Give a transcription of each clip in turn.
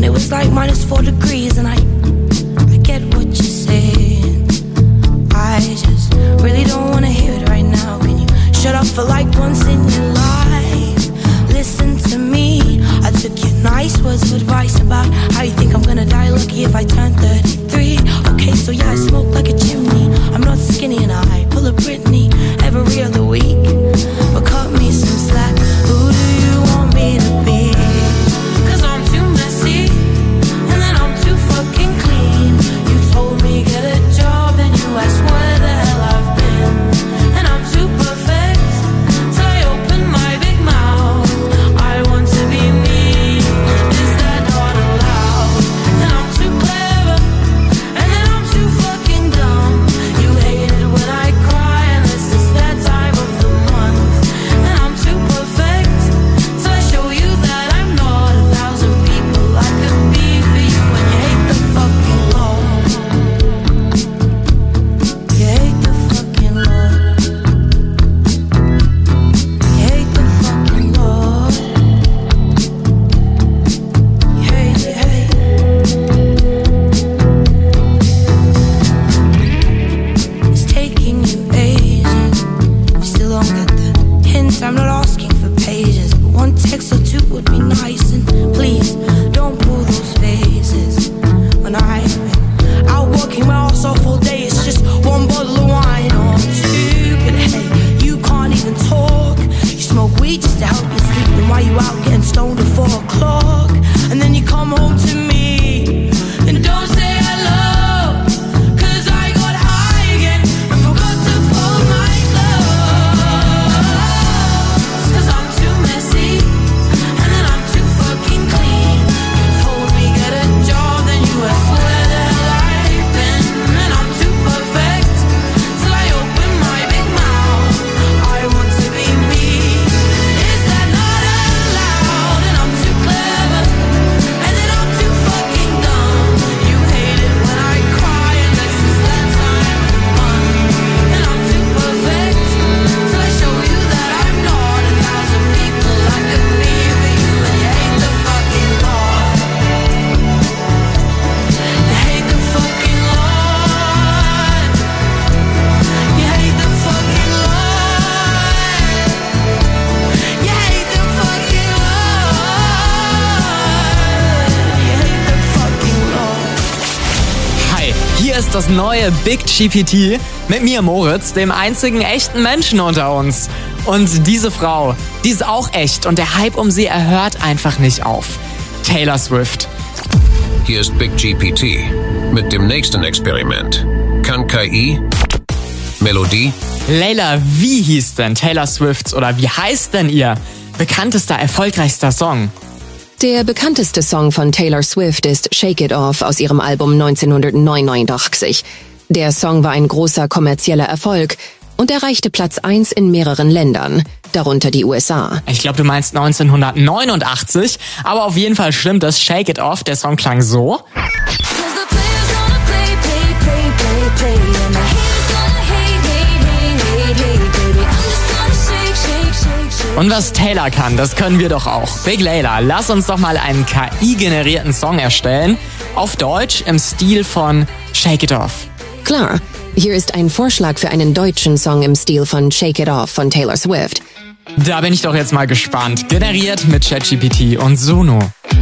when it was like -4 degrees. And I get what you're saying, I just really don't wanna hear it right now. Can you shut up for like once in your life? Listen to me, I took your nice words of advice about how you think I'm gonna die lucky if I turn 33. Okay, so yeah, I smoke like a chimney, I'm not skinny and I pull a Britney every other week. But cut me some slack, who do you want me to be? 'Cause I'm too messy, and then I'm too fucking clean. You told me get a job, then you asked where the hell I've been. And I'm too perfect, till I open my big mouth. I want to be me, is that not allowed? And I'm too clever, and then I'm too fucking dumb. You hate it when I cry, and this is that time of the month. And I'm too perfect, so I show you that I'm not 1,000 people I could be for you. And you hate the fucking Lord, you hate the fucking Lord, you hate the fucking Lord, you hate, you hate. It's taking you ages, you still don't get the hint. I'm not asking for pages, but one text or two would be nice. And please, don't pull those faces. When I've been out working my ass off all day, it's just one bottle of wine or two. But hey, you can't even talk. You smoke weed just to help you sleep. Then why you out getting stoned at 4 o'clock? And then you come home to me and don't say hello. 'Cause I got high again and forgot to fold my clothes. 'Cause I'm too messy, and then I'm too fucking clean. You told me get a job, then you asked where the hell I've been. And I'm too perfect, till I open my big mouth. I want to be me, is that not allowed? And I'm too clever, and then I'm too fucking dumb. You hate it when I cry, and this is that time of the month. And I'm too perfect, till I show you that I'm not 1,000 people I could be for you. And you hate the fucking Lord, you hate the fucking Lord, you hate the fucking Lord, you hate the fucking Lord, you hate the fucking Lord. Hi, hier ist das neue Big GPT mit mir, Moritz, dem einzigen echten Menschen unter uns. Und diese Frau, die ist auch echt und der Hype um sie, er hört einfach nicht auf. Taylor Swift. Hier ist Big GPT mit dem nächsten Experiment. Kann KI Melodie? Leila, wie hieß denn Taylor Swifts oder wie heißt denn ihr bekanntester, erfolgreichster Song? Der bekannteste Song von Taylor Swift ist Shake It Off aus ihrem Album 1989. Der Song war ein großer kommerzieller Erfolg und erreichte Platz 1 in mehreren Ländern, darunter die USA. Ich glaube, du meinst 1989, aber auf jeden Fall stimmt das. Shake It Off, der Song klang so. Und was Taylor kann, das können wir doch auch. Big Leila, lass uns doch mal einen KI-generierten Song erstellen. Auf Deutsch im Stil von Shake It Off. Klar, hier ist ein Vorschlag für einen deutschen Song im Stil von Shake It Off von Taylor Swift. Da bin ich doch jetzt mal gespannt. Generiert mit ChatGPT und Suno.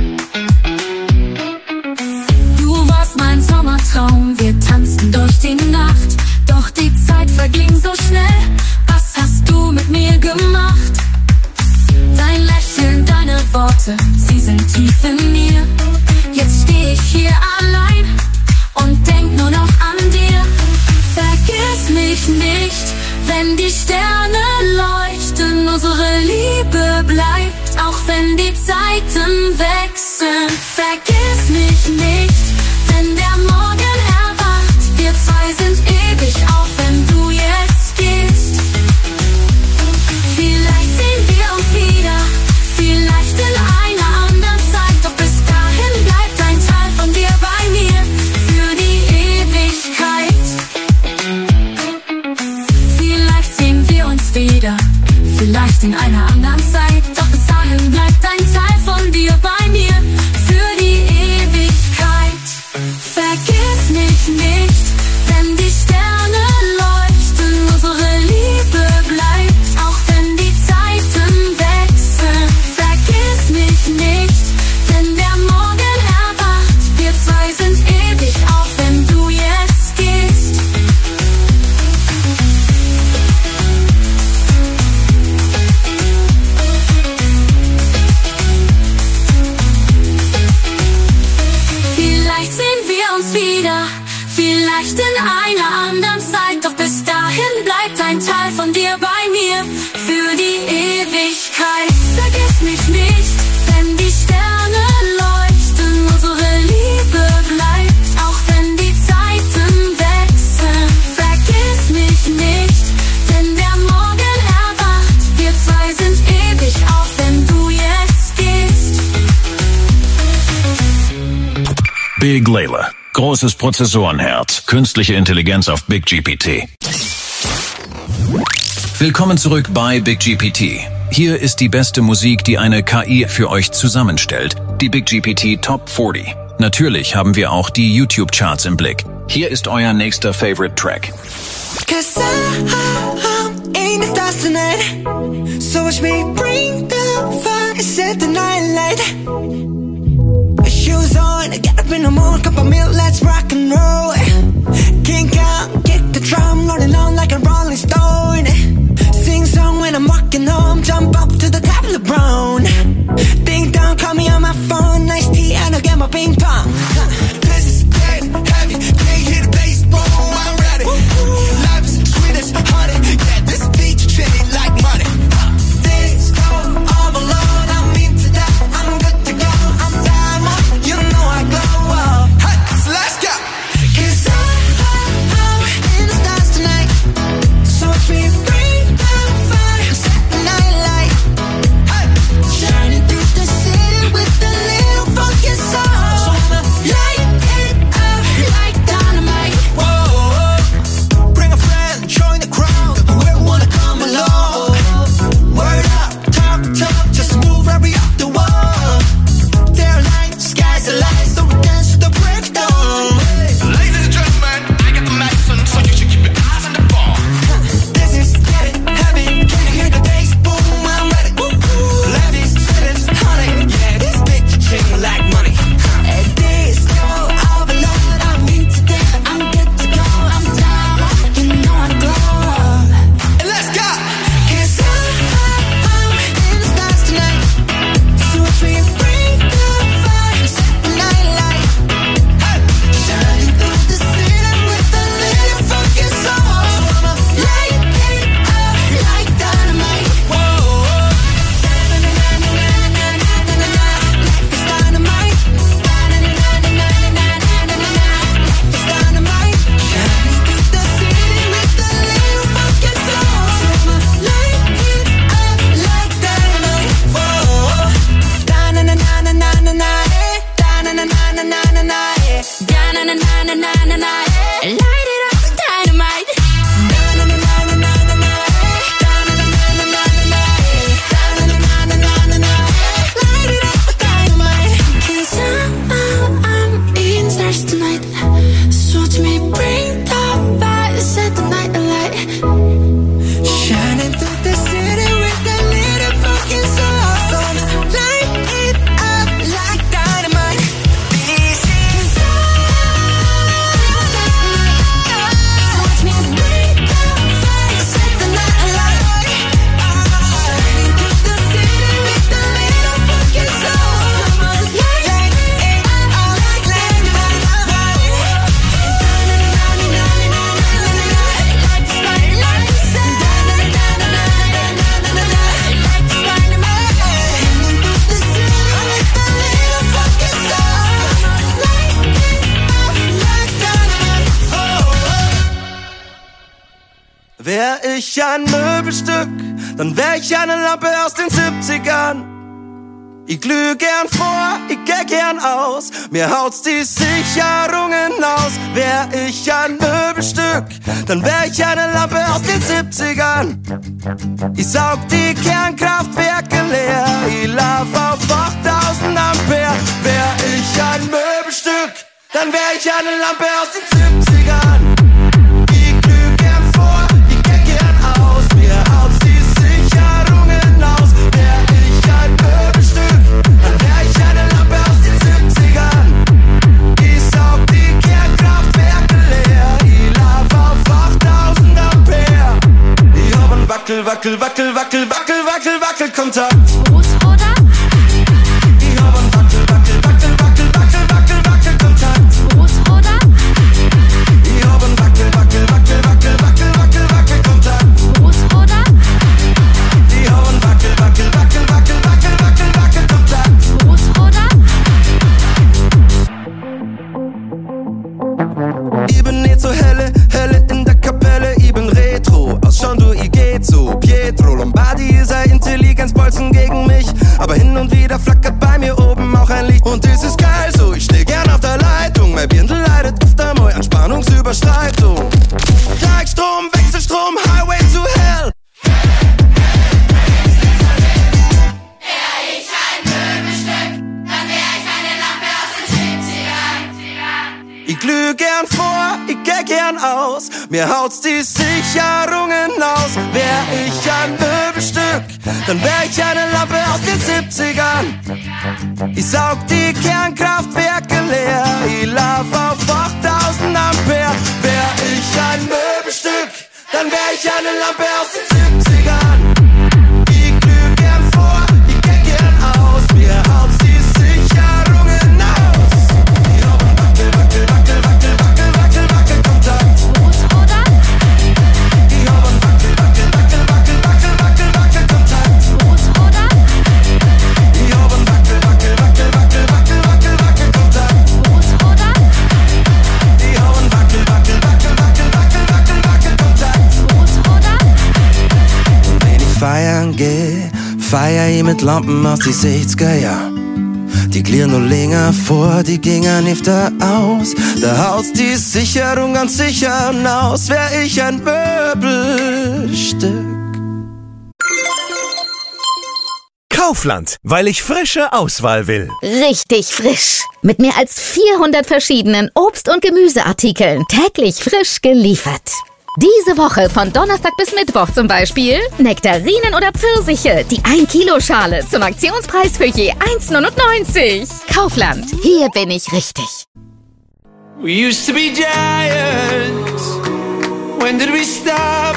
Du warst mein Sommertraum, wir tanzten durch die Nacht. Doch die Zeit verging so schnell, was hast du mit mir gemacht? Dein Lächeln, deine Worte, sie sind tief in mir. Jetzt steh ich hier allein und denk nur noch an dir. Vergiss mich nicht, wenn die Sterne leuchten. Unsere Liebe bleibt, auch wenn die Zeiten wechseln. Vergiss mich nicht, wenn der Morgen erwacht. Wir zwei sind ewig, auch wenn du jetzt gehst. Vielleicht sehen wir uns wieder, vielleicht in einer anderen Zeit. Doch bis dahin bleibt ein Teil von dir bei mir für die Ewigkeit. Vielleicht sehen wir uns wieder, vielleicht in einer anderen Zeit. Doch bis dahin bleibt ein Teil von dir bei mir für die Ewigkeit. uns wieder. Vielleicht in einer anderen Zeit, doch bis dahin bleibt ein Teil von dir bei mir. Für die Ewigkeit. Vergiss mich nicht, wenn die Sterne leuchten. Unsere Liebe bleibt, auch wenn die Zeiten wechseln. Vergiss mich nicht, wenn der Morgen erwacht. Wir zwei sind ewig, auch wenn du jetzt gehst. Big Layla. Großes Prozessorenherz. Künstliche Intelligenz auf Big GPT. Willkommen zurück bei Big GPT. Hier ist die beste Musik, die eine KI für euch zusammenstellt. Die Big GPT Top 40. Natürlich haben wir auch die YouTube-Charts im Blick. Hier ist euer nächster Favorite Track. Cause I'm in the stars tonight. So watch me bring the fire, set the night light. Shoes on, get up in the morning, cup of milk, let's rock and roll. Kink out, kick the drum, rolling on like a rolling stone. Sing song when I'm walking home, jump up to the top of the brown. Ding dong, call me on my phone, nice tea and I'll get my ping pong. This is dead heavy, can't hear the bass, boom, I'm ready. Life is sweet as honey, yeah, this beat treated like money. This go all alone, I'm into that, I'm good to go, I'm diamond, you know I glow up. Hey, so let's go. Cause I'm in the stars tonight, so watch me bring the fire, set the night light. Hey, shining through the city with a little funky soul. So I'ma light it up like dynamite. Whoa, bring a friend, join the crowd, whoever wanna come along. Word up, talk, just move right up the wall. They're light, sky's the light, so we dance to the breakdown. Ladies and gentlemen, I got the medicine, so you should keep your eyes on the ball. This is getting heavy, can you hear the bass? Boom, I'm ready. Life is sweet as honey, yeah, this bitch ching like money. And this go overload, I'm into that, I'm good to go, I'm down, you know I glow. And let's go! Cause I'm in the stars tonight, so watch me bring the fire, set the night light. Hey, shining through the city with a little funky soul. So I'ma light it up like dynamite. Whoa, na-na-na-na-na-na-na-na-na-na, life is dynamite. Na-na-na-na-na-na-na-na-na-na, life is dynamite. Shining through the city with a little funky soul. So I'ma light it up like dynamite. Whoa, da-na-na-na-na-na-na, da-na-na-na-na-na-na, da-na-na-na-na-na-na, light it up like dynamite. Da-na-na-na-na-na-na, da-na-na-na-na-na-na, da-na-na-na-na-na-na, light it up like dynamite. 'Cause I'm in the stars tonight, so watch me bring the fire, set the night alight. Shining through the city with a little fucking soul. So I'ma light it up like dynamite. This is so watch me bring the fire, set the night alight. Shining through the city with a little fucking soul. So I'ma light it up like dynamite. Wär ich ein Möbelstück, dann wär ich eine Lampe aus den 70ern. Ich glüh gern vor, ich geh gern aus, mir haut's die Sicherungen aus. Wär ich ein Möbelstück, dann wär ich eine Lampe aus den 70ern. Ich saug die Kernkraftwerke leer, ich lauf auf 8000 Ampere. Wär ich ein Möbelstück, dann wär ich eine Lampe aus den 70ern. Ich glüh gern vor, ich geh gern aus, mir haut's die Sicherungen aus. Wär ich ein Möbelstück, dann wär ich eine Lampe aus den 70ern. Ich saug die Kernkraftwerke leer, ich lauf auf 8000 Ampere. Ich hab ein Wackel-Kontakt. Groß oder? Ich hab ein Wackel-Kontakt. Groß oder? Bolzen gegen mich, aber hin und wieder flackert bei mir oben auch ein Licht. Und das ist geil so, ich steh gern auf der Leitung. Mein Birndl leidet öfter mal an Spannungsüberschreitung. Gleichstrom, Wechselstrom, Highway to Hell. Ich glüh gern vor, ich geh gern aus, mir haut's die Sicherungen aus. Wär ich ein Möbelstück, dann wär ich eine Lampe aus den 70ern. Ich saug die Kernkraftwerke leer, ich lauf auf 8000 Ampere. Wär ich ein Möbelstück, dann wär ich eine Lampe aus den 70ern. Ich glüh gern vor, ich geh gern aus, mir haut's die Sicherungen aus. Feiern geh, feier ich mit Lampen aus die 60er Jahr. Die klirren nur länger vor, die gingen öfter aus. Da haut's die Sicherung ganz sicher aus, wär ich ein Möbelstück. Kaufland, weil ich frische Auswahl will. Richtig frisch. Mit mehr als 400 verschiedenen Obst- und Gemüseartikeln. Täglich frisch geliefert. Diese Woche von Donnerstag bis Mittwoch zum Beispiel Nektarinen oder Pfirsiche, die 1-Kilo-Schale zum Aktionspreis für je 1,99. Kaufland, hier bin ich richtig. We used to be giants. When did we stop?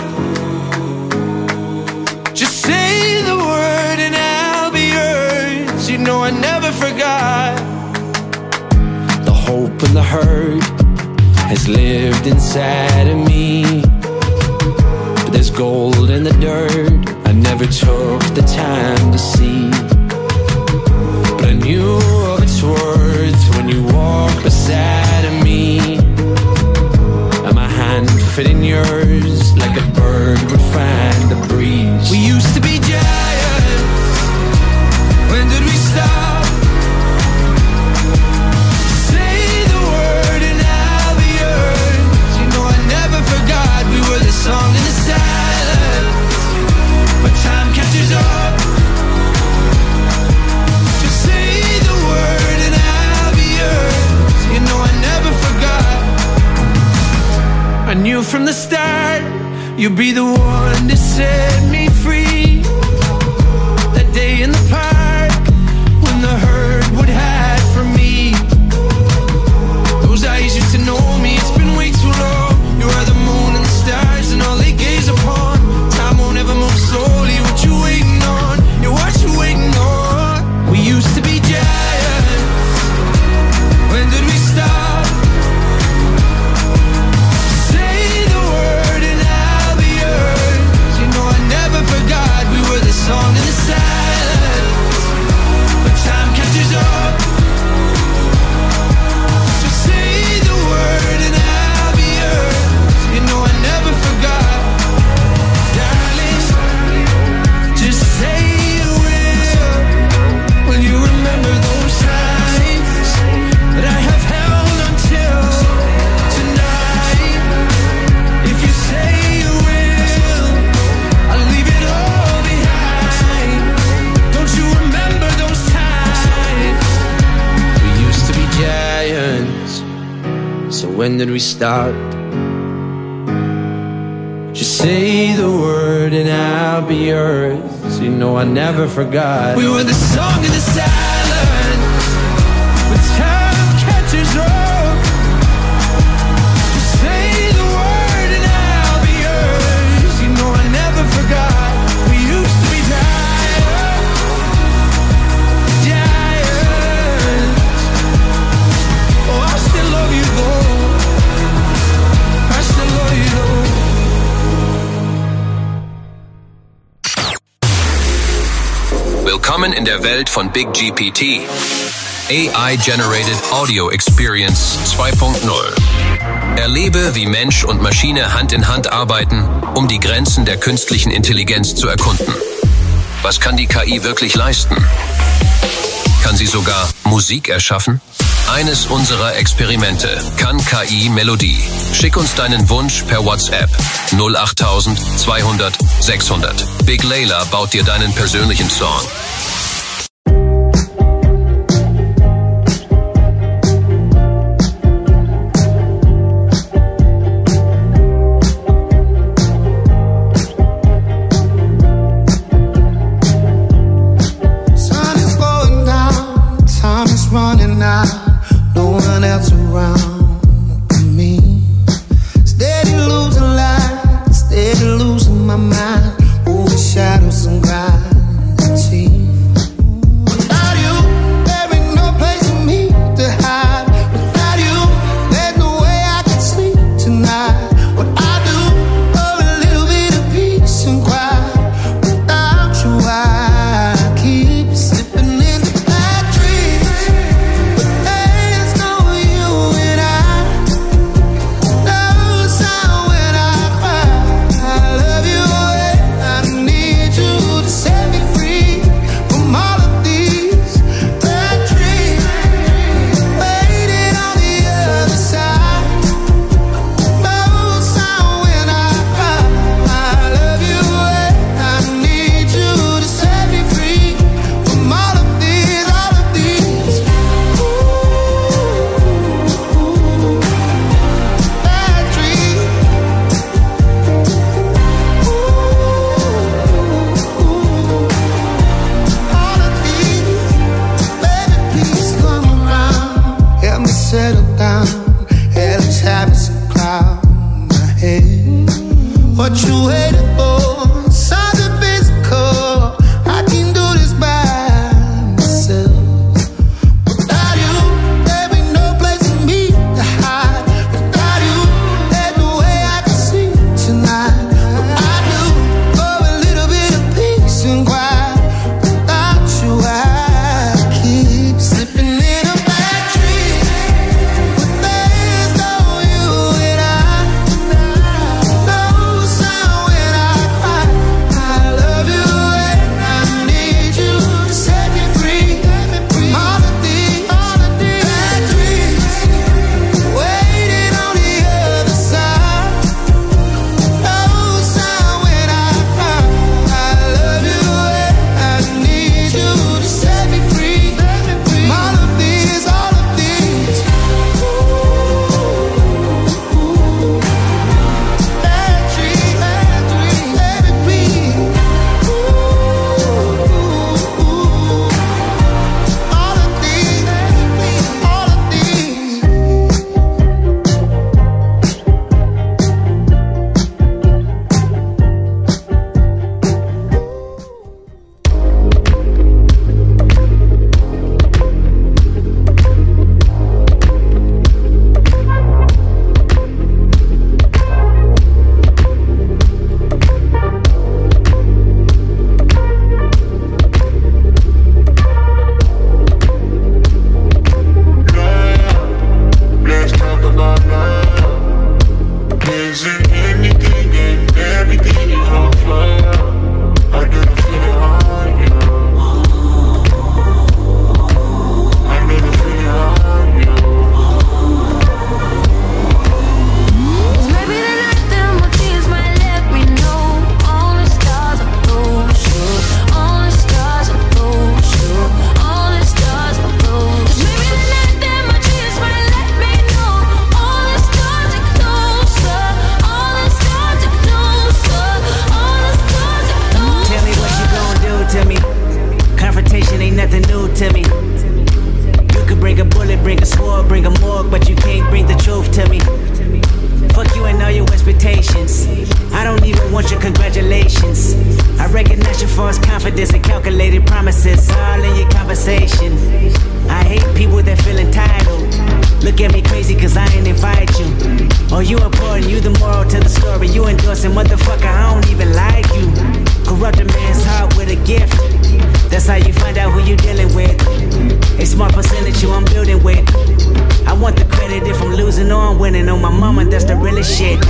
Just say the word and I'll be yours. You know I never forgot. The hope and the hurt has lived inside of me. But there's gold in the dirt I never took the time to see. But I knew of its worth when you walked beside of me. And my hand fit in yours like a bird would find the breeze. We used to be giants. When did we stop? Song in the silence, but time catches up. Just say the word and I'll be yours. You know I never forgot. I knew from the start you'd be the one to set me free. That day in the park when the herd would hide from me. Those eyes used to know me. It's been way too long. You are the moon and the stars and all they gaze upon. Time won't ever move slowly. What you waiting on? Yeah, what you waiting on? We used to be giants. When did we stop? Say the word and I'll be yours. You know I never forgot. We were the song in the silence. But time catches up. Just say the word and I'll be yours. You know I never forgot, darling. Just say you will. Will you remember those times that I have held until tonight? If you say you will, I'll leave it all behind. Don't you remember those times? We used to be giants. So when did we start? Just say the word and I'll be yours. You know I never forgot. We were the song in the silence. When time catches up. Just say the word and I'll be yours. You know I never forgot. We used to be giants. Giants. Oh, I still love you though. I still love you though. Willkommen in der Welt von Big GPT. AI Generated Audio Experience 2.0. Erlebe, wie Mensch und Maschine Hand in Hand arbeiten, um die Grenzen der künstlichen Intelligenz zu erkunden. Was kann die KI wirklich leisten? Kann sie sogar Musik erschaffen? Eines unserer Experimente. Kann KI Melodie? Schick uns deinen Wunsch per WhatsApp 08000 200 600. Big Layla baut dir deinen persönlichen Song.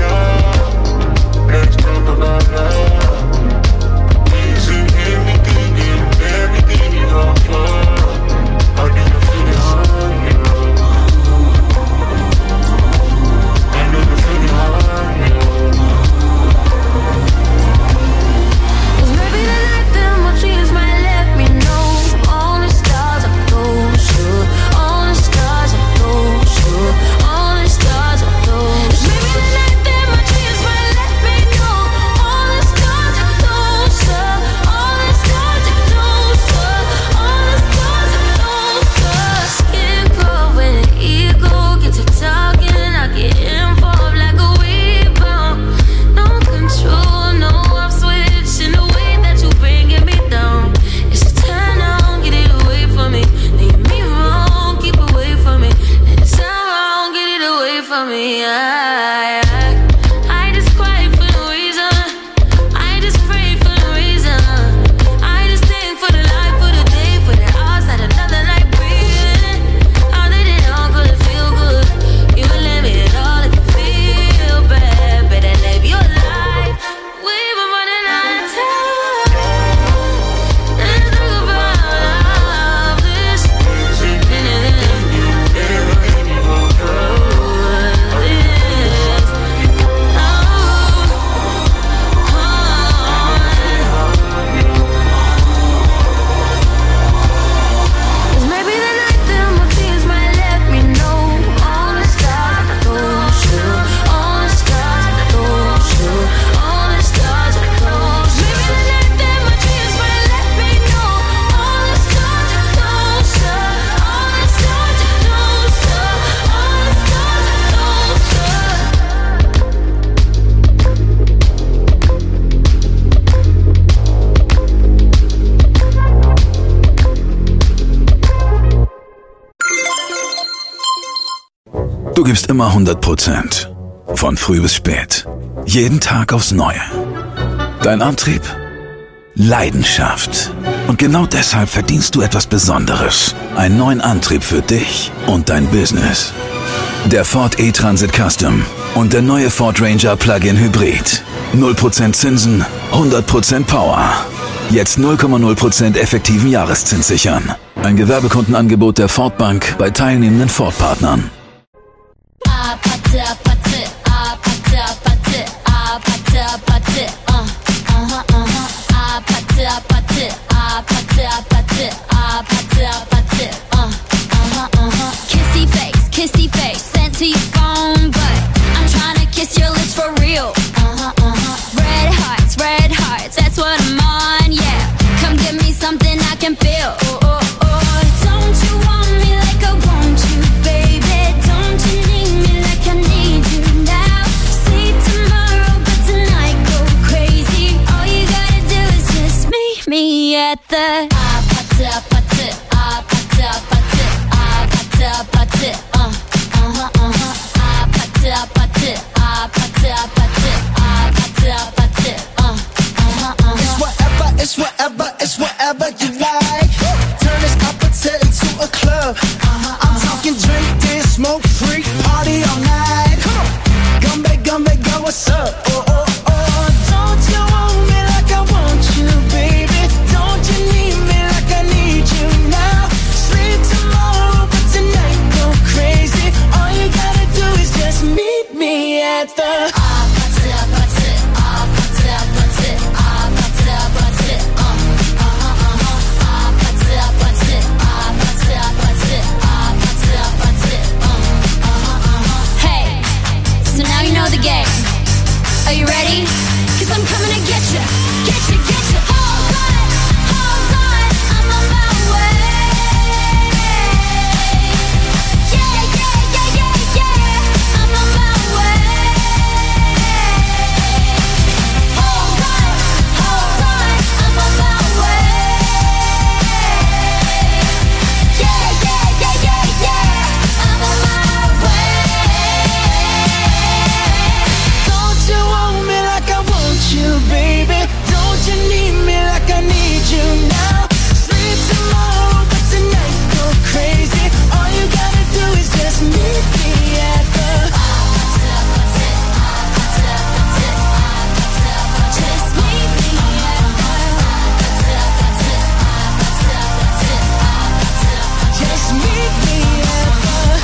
Let's talk about love. Is it anything me. I just quiet for no reason. I just pray for no reason. I just stand for the life, for the day, for the hours that another night breathing. All they did all good, feel good. You let me it all if you feel bad. Better live your life. We've been running out of time. Let's talk about all this. Maybe the night that my tears might let me know all the stars I don't show, all the stars I don't show, all the stars I don't show. Maybe the night that my tears might let me know all the stars I don't show, all the stars I don't show, all the stars I don't Du gibst immer 100%. Von früh bis spät. Jeden Tag aufs Neue. Dein Antrieb? Leidenschaft. Und genau deshalb verdienst du etwas Besonderes. Einen neuen Antrieb für dich und dein Business. Der Ford E-Transit Custom und der neue Ford Ranger Plug-in Hybrid. 0% Zinsen, 100% Power. Jetzt 0,0% effektiven Jahreszins sichern. Ein Gewerbekundenangebot der Ford Bank bei teilnehmenden Ford-Partnern. Kissy face, sent to your phone, but I'm trying to kiss your lips for real. Red hearts, that's what I'm on, yeah. Come give me something I can feel. Don't you want me like I want you, baby? Don't you need me like I need you now? See tomorrow, but tonight go crazy. All you gotta do is just meet me at the It's whatever you like. Turn this appetite into a club. I'm talking drink, dance, smoke, freak, party all night. Come back, go, what's up? Don't you want me like I want you, baby? Don't you need me like I need you now? Sleep tomorrow, but tonight go crazy. All you gotta do is just meet me at the Are you ready? 'Cause I'm coming to get you. Hold on, I'm on my way. Yeah, I'm on my way. Hold on, I'm on my way. Yeah, I'm on my way. Don't you want me like I want you, baby? Don't you need me like I need you now? Sleep tomorrow, but tonight go crazy. All you gotta do is just meet me at the Just meet me at Just meet me at the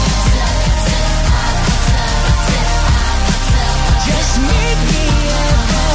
Just meet me at the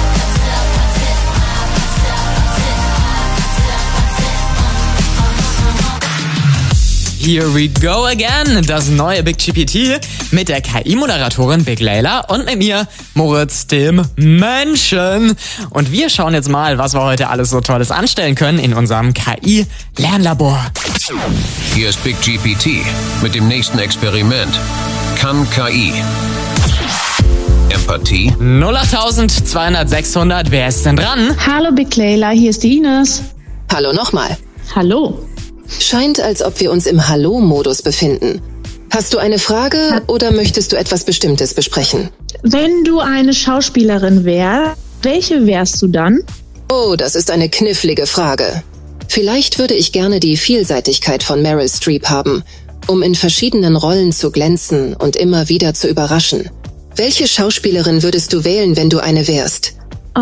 Here we go again, das neue Big GPT mit der KI-Moderatorin Big Layla und mit mir, Moritz, dem Menschen. Und wir schauen jetzt mal, was wir heute alles so Tolles anstellen können in unserem KI-Lernlabor. Hier ist Big GPT mit dem nächsten Experiment. Kann KI Empathie? 08000 200 600, wer ist denn dran? Hallo Big Layla, hier ist die Ines. Hallo nochmal. Hallo. Scheint, als ob wir uns im Hallo-Modus befinden. Hast du eine Frage oder möchtest du etwas Bestimmtes besprechen? Wenn du eine Schauspielerin wärst, welche wärst du dann? Oh, das ist eine knifflige Frage. Vielleicht würde ich gerne die Vielseitigkeit von Meryl Streep haben, um in verschiedenen Rollen zu glänzen und immer wieder zu überraschen. Welche Schauspielerin würdest du wählen, wenn du eine wärst?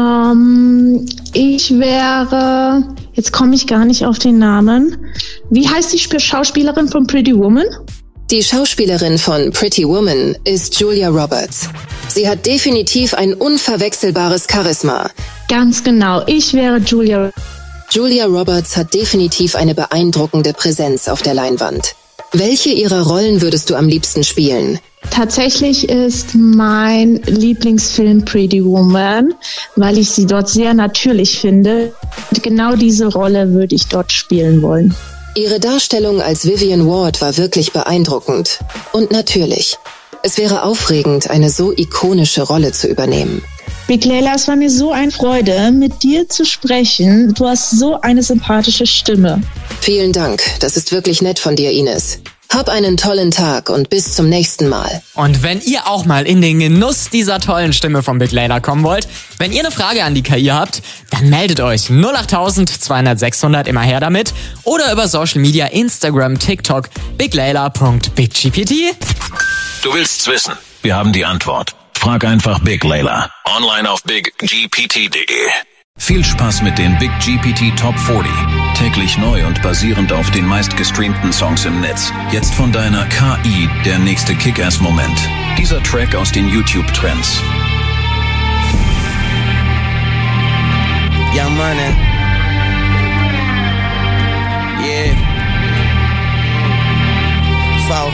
Ich wäre... Jetzt komme ich gar nicht auf den Namen. Wie heißt die Schauspielerin von Pretty Woman? Die Schauspielerin von Pretty Woman ist Julia Roberts. Sie hat definitiv ein unverwechselbares Charisma. Ganz genau, ich wäre Julia. Julia Roberts hat definitiv eine beeindruckende Präsenz auf der Leinwand. Welche ihrer Rollen würdest du am liebsten spielen? Tatsächlich ist mein Lieblingsfilm Pretty Woman, weil ich sie dort sehr natürlich finde. Und genau diese Rolle würde ich dort spielen wollen. Ihre Darstellung als Vivian Ward war wirklich beeindruckend. Und natürlich, es wäre aufregend, eine so ikonische Rolle zu übernehmen. Big Layla, es war mir so eine Freude, mit dir zu sprechen. Du hast so eine sympathische Stimme. Vielen Dank, das ist wirklich nett von dir, Ines. Hab einen tollen Tag und bis zum nächsten Mal. Und wenn ihr auch mal in den Genuss dieser tollen Stimme von Big Layla kommen wollt, wenn ihr eine Frage an die KI habt, dann meldet euch 08000 200 600, immer her damit, oder über Social Media, Instagram, TikTok, biglayla.biggpt. Du willst's wissen? Wir haben die Antwort. Frag einfach Big Layla. Online auf biggpt.de. Viel Spaß mit den Big GPT Top 40. Täglich neu und basierend auf den meistgestreamten Songs im Netz. Jetzt von deiner KI der nächste Kick-Ass-Moment. Dieser Track aus den YouTube-Trends. Young Money. Yeah. Four.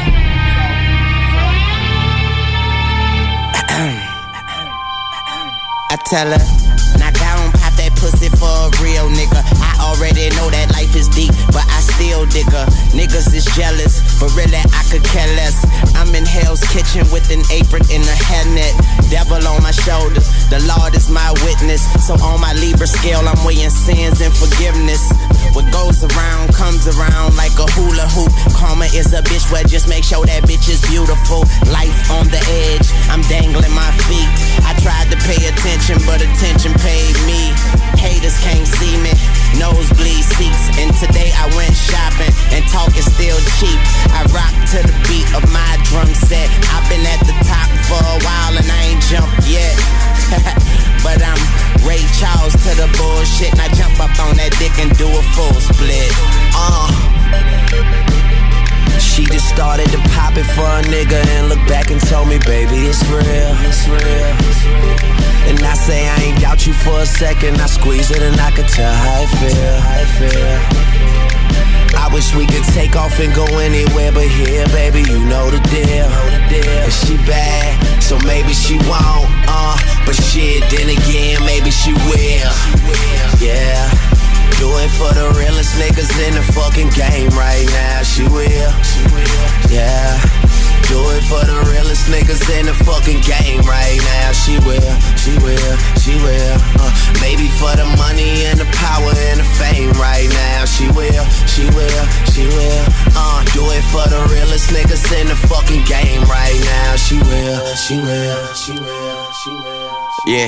I tell her, knock down, pop that pussy for a real nigga. I already know that life is deep, but I still dig her. Niggas is jealous, but really I could care less. I'm in Hell's Kitchen with an apron and a hairnet. Devil on my shoulders, the Lord is my witness. So on my Libra scale, I'm weighing sins and forgiveness. What goes around comes around like a hula hoop. Karma is a bitch, well just make sure that bitch is beautiful. Life on the edge, I'm dangling my feet. I tried to pay attention, but attention paid me. Haters can't see me, nosebleed seats. And today I went shopping, and talk is still cheap. I rock to the beat of my drum set. I've been at the top for a while and I ain't jumped yet. But I'm Ray Charles to the bullshit, and I jump up on that dick and do a full split. She just started to pop it for a nigga and look back and told me, baby, it's real, it's real. And I say I ain't doubt you for a second. I squeeze it and I could tell how I feel. I wish we could take off and go anywhere but here, baby, you know the deal. And she bad, so maybe she won't, but shit, then again, maybe she will. Yeah. Do it for the realest niggas in the fucking game right now. She will. Yeah. Do it for the realest niggas in the fucking game right now. She will. Maybe for the money and the power and the fame right now. She will. Do it for the realest niggas in the fucking game right now. She will. Yeah.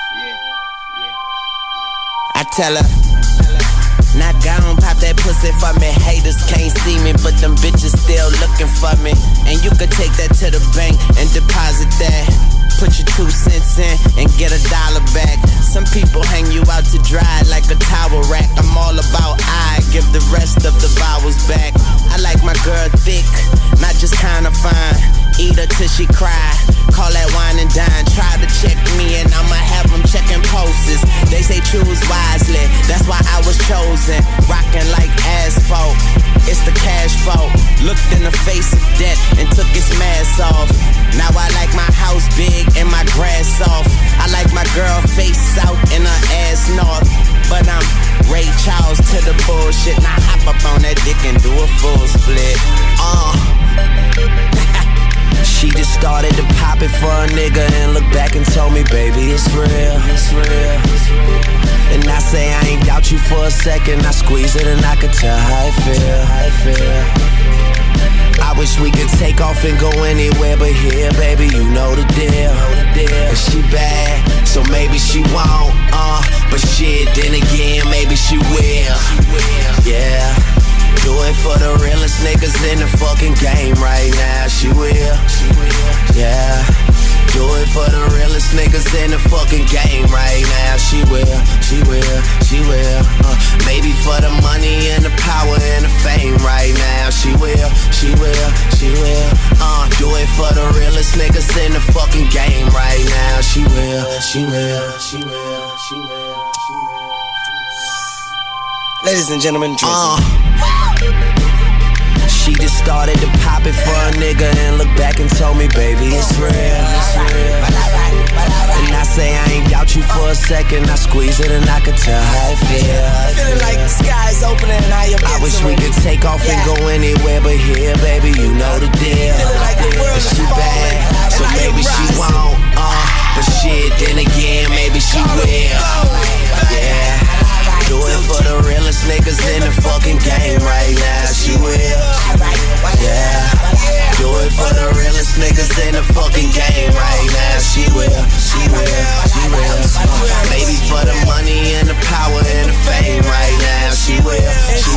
I tell her, knock down, pop that pussy for me. Haters can't see me, but them bitches still looking for me. And you could take that to the bank and deposit that. Put your 2 cents in and get $1 back. Some people hang you out to dry like a towel rack. I'm all about I give the rest of the vowels back. I like my girl thick, not just kinda fine. Eat her till she cry, call that wine and dine. Try to check me and I'ma have them checking pulses. They say choose wisely, that's why I was chosen. Rocking like asphalt, it's the cash fault. Looked in the face of death and took its mask off. Now I like my house big and my grass soft. I like my girl face south and her ass north. But I'm Ray Charles to the bullshit. Now hop up on that dick and do a full split. She just started to pop it for a nigga and look back and told me, baby, it's real. And I say I ain't doubt you for a second. I squeeze it and I could tell how I feel. I wish we could take off and go anywhere but here, baby, you know the deal. And she bad, so maybe she won't, but shit, then again, maybe she will. Yeah, do it for the realest niggas in the fucking game right now, she will. Yeah, do it for the realest niggas in the fucking game right now, she will. Maybe for the money and the power and the fame right now, she will. Do it for the realest niggas in the fucking game right now, she will. Ladies and gentlemen, She just started to pop it for a nigga and looked back and told me, baby, it's real. And I say I ain't doubt you for a second. I squeeze it and I could tell how it feels. Feeling like the sky's opening and I am I wish we could take off and go anywhere but here, baby, you know the deal. And she bad, so maybe she won't, but shit, then again, maybe she will. Yeah, do it for the realest niggas in the fucking game right now, she will. Yeah, do it for the realest niggas in the fucking game right now, she will. Maybe for the money and the power and the fame right now, she will.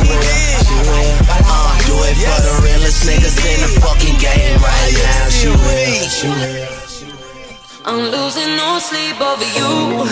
Do it for the realest niggas in the fucking game right now, she will. I'm losing no sleep over you.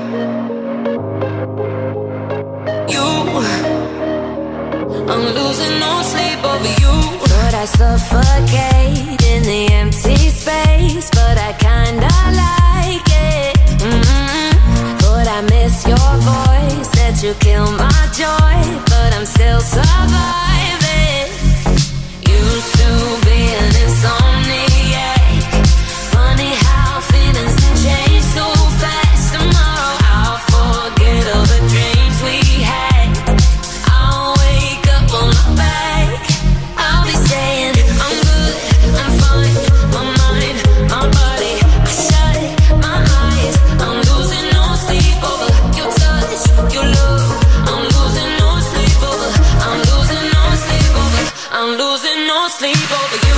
I'm losing no sleep over you. But I suffocate in the empty space, but I kinda like it. But I miss your voice, that you kill my joy, but I'm still surviving. Used to be an insomniac. Funny how feelings can change so fast. Tomorrow I'll forget all the dreams we had. I'll wake up on my back. I'll be saying I'm good, I'm fine. My mind, my body, I shut my eyes. I'm losing no sleep over your touch, your love. I'm losing no sleep over. I'm losing no sleep over. I'm losing no sleep over you.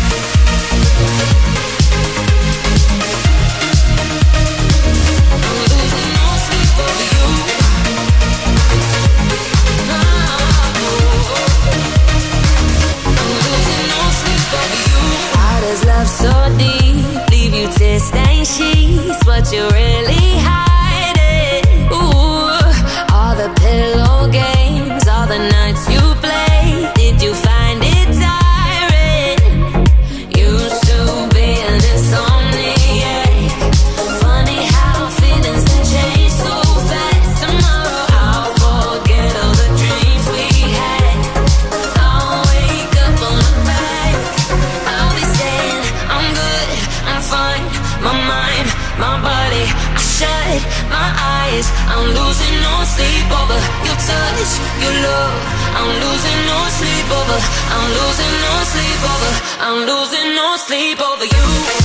Love so deep, leave you to stain sheets. What you really hiding? Ooh, all the pillow games, all the nights you played. Did you find it tiring? Used to be an insomniac. Funny how feelings can change so fast. Tomorrow I'll forget all the dreams we had. I'll wake up on my back. I'll be saying I'm good, I'm fine. My mind, my body, I shut my eyes. I'm losing no sleep over your touch, your love. I'm losing no sleep over. I'm losing no sleep over. I'm losing no sleep over you.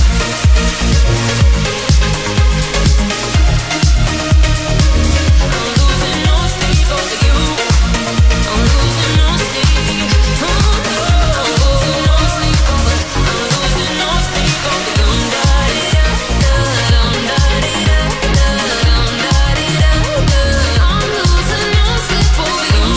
I'm losing no sleep over you. I'm losing no sleep. I'm losing no sleep over. I'm losing no sleep over you. I'm losing no sleep over you.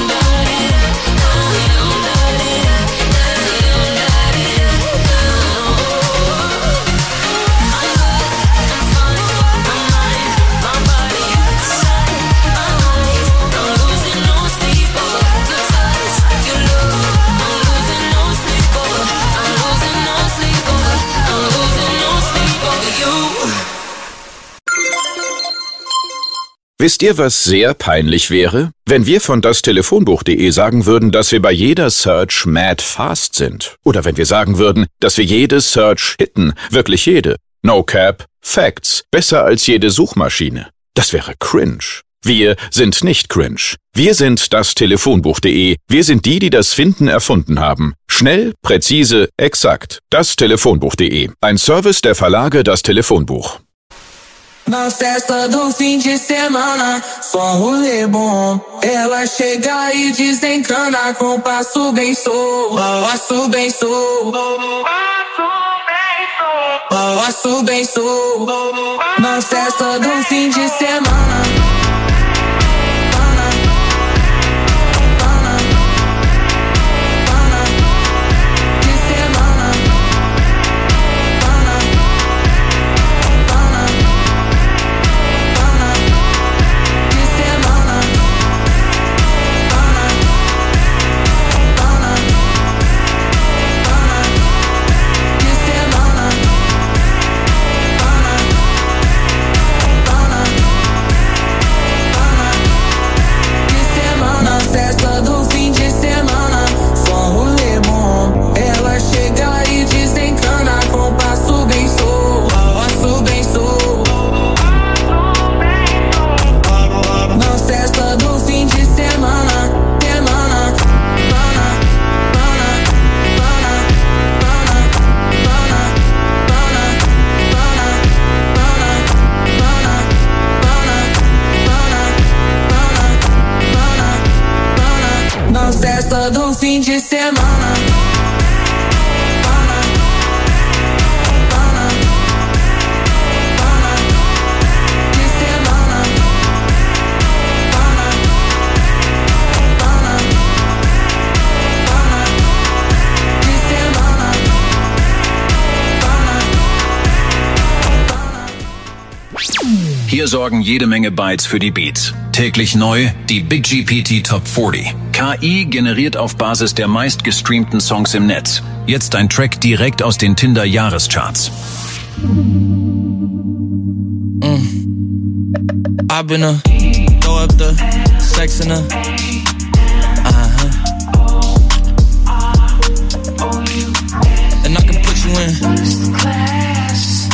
Wisst ihr, was sehr peinlich wäre? Wenn wir von dastelefonbuch.de sagen würden, dass wir bei jeder Search mad fast sind. Oder wenn wir sagen würden, dass wir jede Search hitten. Wirklich jede. No cap. Facts. Besser als jede Suchmaschine. Das wäre cringe. Wir sind nicht cringe. Wir sind dastelefonbuch.de. Wir sind die das Finden erfunden haben. Schnell, präzise, exakt. Dastelefonbuch.de. Ein Service der Verlage Das Telefonbuch. Na festa do fim de semana, só um rolê bom. Ela chega e desencana com passo bem solto, passo bem solto, passo bem solto. Na festa do fim de semana. Festa do fim de semana. Hier sorgen jede Menge Bytes für die Beats. Täglich neu die Big GPT Top 40. KI generiert auf Basis der meistgestreamten Songs im Netz. Jetzt ein Track direkt aus den Tinder-Jahrescharts. I've been a throw up the sex in a and I can put you in class.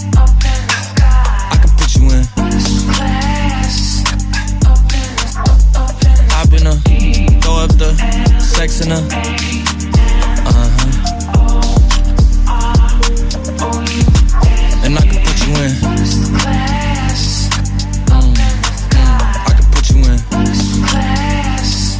I can put you in class. I've been a throw up the sex in a and I can put you in class. I can put you in class.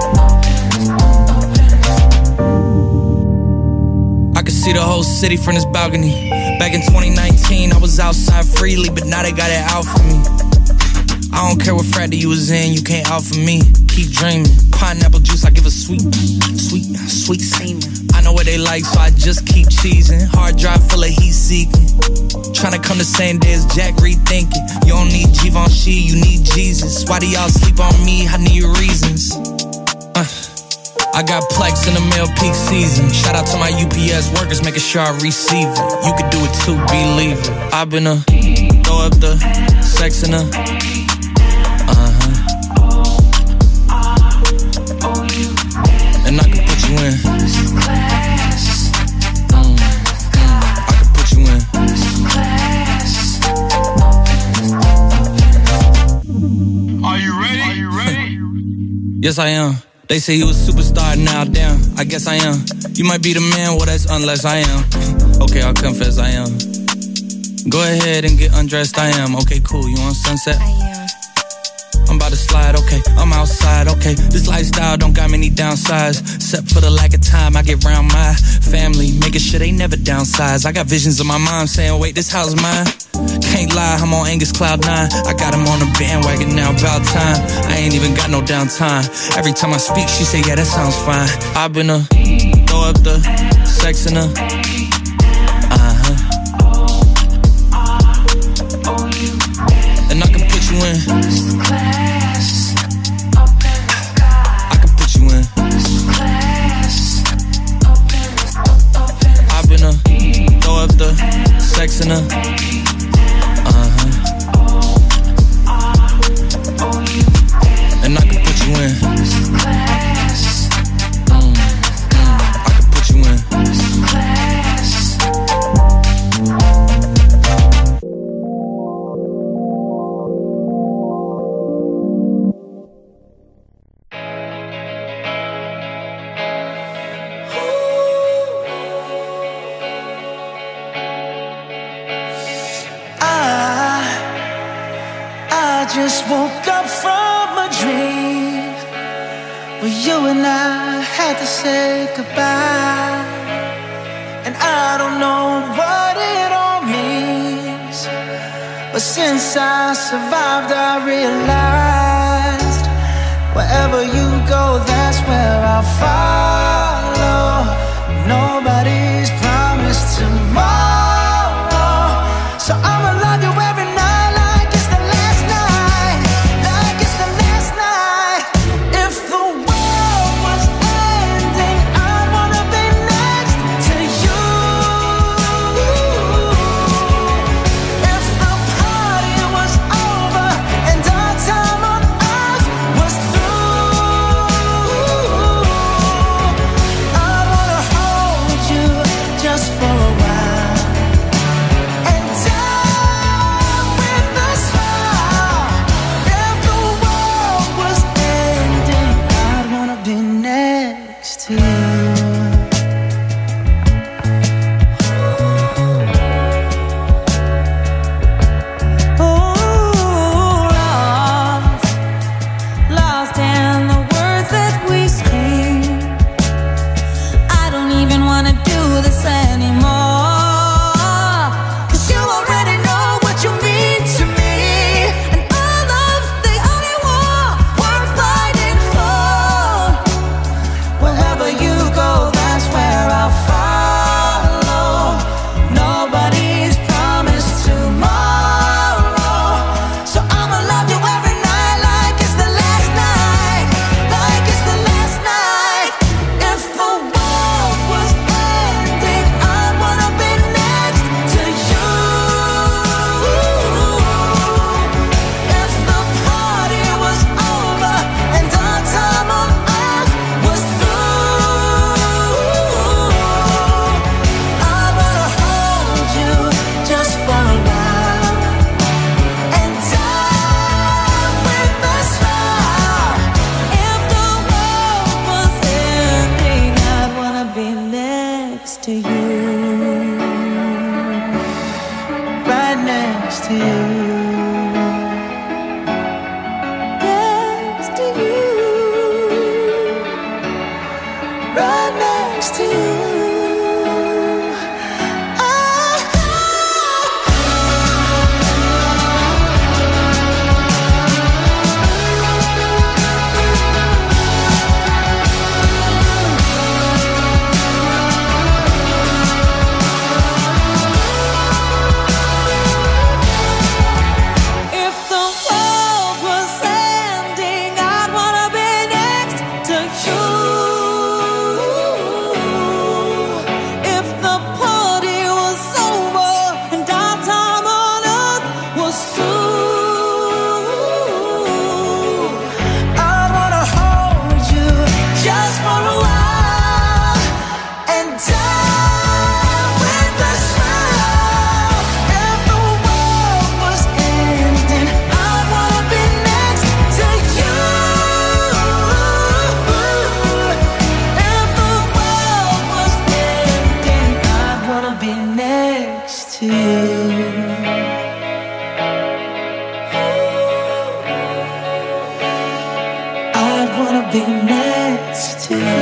I can see the whole city from this balcony. Back in 2019, I was outside freely, but now they got it out for me. I don't care what frat you was in, you can't out for me. Keep dreaming. Pineapple juice, I give a sweet semen. I know what they like, so I just keep cheesing. Hard drive full of heat seeking. Tryna come the same day as Jack, rethinking. You don't need Givenchy, you need Jesus. Why do y'all sleep on me? I need reasons. I got Plex in the mail peak season. Shout out to my UPS workers, making sure I receive it. You could do it too, believe it. I've been a throw up the sex in a and I can put you in class. I can put you in class. Are you ready? Yes, I am. They say he was a superstar, now damn, I guess I am. You might be the man, well that's unless I am. Okay, I'll confess I am. Go ahead and get undressed, I am. Okay, cool, you on Sunset? I am. I'm about to slide, okay, I'm outside, okay. This lifestyle don't got many downsides, except for the lack of time I get around my family, making sure they never downsize. I got visions of my mom saying, wait, this house mine. Can't lie, I'm on Angus Cloud 9. I got him on the bandwagon now, about time. I ain't even got no downtime. Every time I speak, she say, yeah, that sounds fine. I've been a throw up the sex in a and I can put you in class. I can put you in class. I've been a throw up the sex in a and I can put you in class. I can put you in class. just woke up from a dream where you and I had to say goodbye. And I don't know what it all means, but since I survived I realized wherever you go, that's where I'll follow. Nobody's promised tomorrow, so I'ma love you every night like it's the last night, like it's the last night. If the world was ending, I'd wanna be next to you. If the party was over and our time on earth was through, I'd wanna hold you just for a while and die with a smile. If the world was ending, I'd wanna be next to you. Lost in the words that we scream. I don't even wanna do this anymore, 'cause you already know what you mean to me, and our love's the only war worth fighting for. Wherever you go, that's where I'll follow. Nobody's promised tomorrow, so I'ma love you every night like it's the last night, like it's the last night. If the world was ending, I'd wanna be next to you. If the party was over and our time on earth was through, I'd wanna hold you just for a while and die with a smile. If the world was ending, I'd wanna be next to you, right next to you, next to you, right next to you. If the world was ending, I'd wanna be next to you. If the party was over and our time on earth was through, I'd wanna hold you just for a while and die with a smile. If the world was ending, I'd wanna be next to you. If the world was ending, I'd wanna be next to you. I'd wanna be next to you.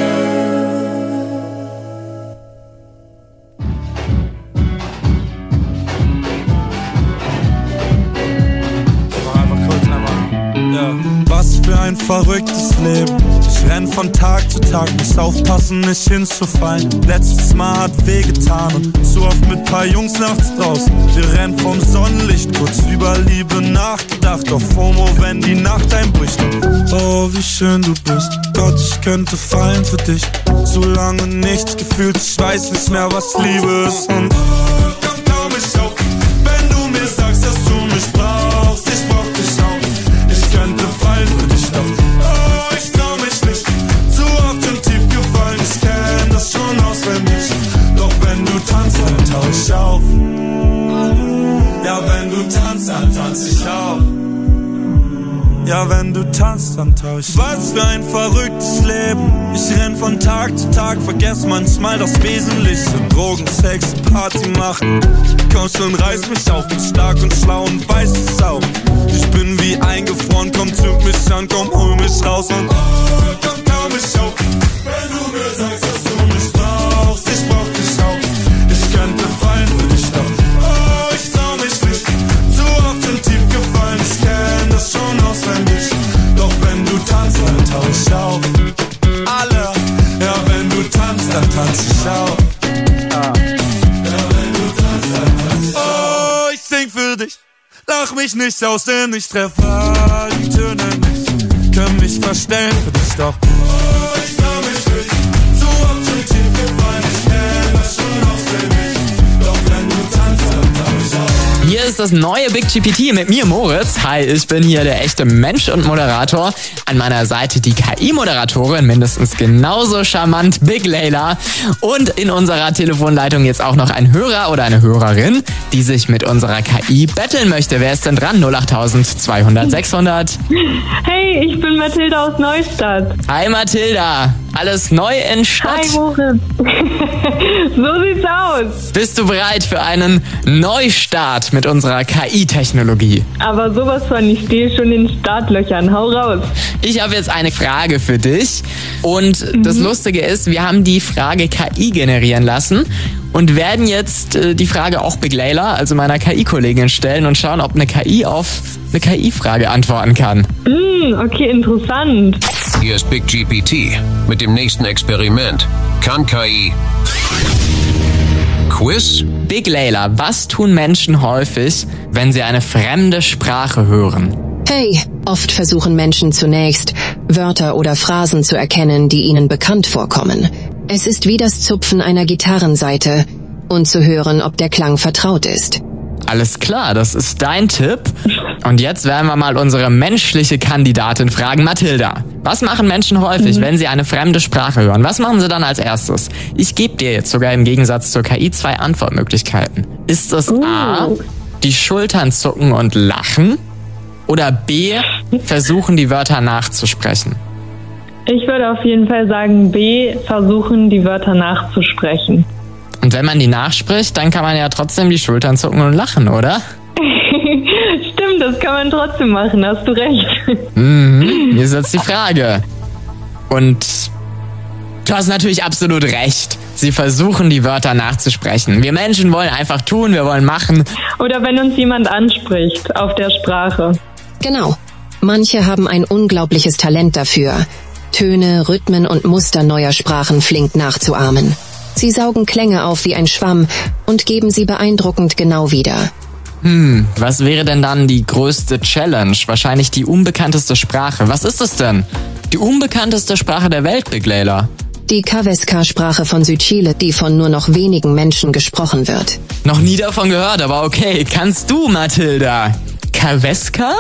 Ja. Was für ein verrücktes Leben. Ich renn von Tag zu Tag, muss aufpassen, nicht hinzufallen. Letztes Mal hat wehgetan und zu oft mit paar Jungs nachts draußen. Wir rennen vom Sonnenlicht, kurz über Liebe nachgedacht. Auf FOMO, wenn die Nacht einbricht. Oh, wie schön du bist. Gott, ich könnte fallen für dich. Zu lange nichts gefühlt, ich weiß nicht mehr, was Liebe ist. Und komm mich auf, wenn du mir sagst, dass du mich brauchst. Ich brauch dich auch. Ich könnte fallen für dich, doch oh, ich trau mich nicht. Zu oft und tief gefallen, ich kenn das schon auswendig. Doch wenn du tanzt, dann tau ich auf. Ja, wenn du tanzt, dann tanz ich auch. Ja, wenn du tanzt, dann tausch ich. Was für ein verrücktes Leben. Ich renn von Tag zu Tag, vergess manchmal das Wesentliche. Drogen, Sex, Party machen. Komm schon, reiß mich auf, bin stark und schlau und weiß es auch. Ich bin wie eingefroren, komm, zünd mich an, komm, hol mich raus und komm, tau mich auf. Wenn du mir sagst, dass du mich brauchst, ich brauch dich auch. Ich könnte fallen für dich doch, oh, ich trau mich nicht. Zu oft in tief gefallen, ich kenn das schon auswendig. Doch wenn du tanzt, dann tau ich auf. Alle, ja, wenn du tanzt, dann tanz ich auch. Ja, wenn du tanzt, dann tanz ich auch. Oh, ich sing für dich, lach mich nicht aus, denn ich treffe die Töne nicht. Können mich verstellen für dich doch. Oh, ich trau mich nicht, zu oft schon tief gefallen, ich kenn das schon auswendig. Doch wenn du tanzt, dann tanz ich auch. Hier ist das neue Big GPT mit mir, Moritz. Hi, ich bin hier der echte Mensch und Moderator. An meiner Seite die KI-Moderatorin, mindestens genauso charmant, Big Layla. Und in unserer Telefonleitung jetzt auch noch ein Hörer oder eine Hörerin, die sich mit unserer KI betteln möchte. Wer ist denn dran? 08000 200 600. Hey, ich bin Mathilda aus Neustadt. Hi Mathilda, alles neu in Stadt. Hi Moritz. So sieht's aus. Bist du bereit für einen Neustart mit unserer KI-Technologie? Aber sowas von, ich stehe schon in Startlöchern. Hau raus. Ich habe jetzt eine Frage für dich und das Lustige ist, wir haben die Frage KI generieren lassen und werden jetzt die Frage auch Big Layla, also meiner KI-Kollegin, stellen und schauen, ob eine KI auf eine KI-Frage antworten kann. Okay, interessant. Hier ist Big GPT mit dem nächsten Experiment. Kann KI Quiz? Big Layla, was tun Menschen häufig, wenn sie eine fremde Sprache hören? Hey, oft versuchen Menschen zunächst, Wörter oder Phrasen zu erkennen, die ihnen bekannt vorkommen. Es ist wie das Zupfen einer Gitarrensaite und zu hören, ob der Klang vertraut ist. Alles klar, das ist dein Tipp. Und jetzt werden wir mal unsere menschliche Kandidatin fragen. Mathilda, was machen Menschen häufig, wenn sie eine fremde Sprache hören? Was machen sie dann als erstes? Ich gebe dir jetzt sogar im Gegensatz zur KI 2 Antwortmöglichkeiten. Ist es A, die Schultern zucken und lachen? Oder B, versuchen die Wörter nachzusprechen? Ich würde auf jeden Fall sagen B, versuchen die Wörter nachzusprechen. Und wenn man die nachspricht, dann kann man ja trotzdem die Schultern zucken und lachen, oder? Stimmt, das kann man trotzdem machen, hast du recht. Hier ist jetzt die Frage. Und du hast natürlich absolut recht. Sie versuchen, die Wörter nachzusprechen. Wir Menschen wollen einfach tun, wir wollen machen. Oder wenn uns jemand anspricht auf der Sprache. Genau. Manche haben ein unglaubliches Talent dafür, Töne, Rhythmen und Muster neuer Sprachen flink nachzuahmen. Sie saugen Klänge auf wie ein Schwamm und geben sie beeindruckend genau wieder. Was wäre denn dann die größte Challenge? Wahrscheinlich die unbekannteste Sprache. Was ist es denn? Die unbekannteste Sprache der Welt, Big Layla? Die Kaveska-Sprache von Südchile, die von nur noch wenigen Menschen gesprochen wird. Noch nie davon gehört, aber okay. Kannst du, Mathilda? Kaveska?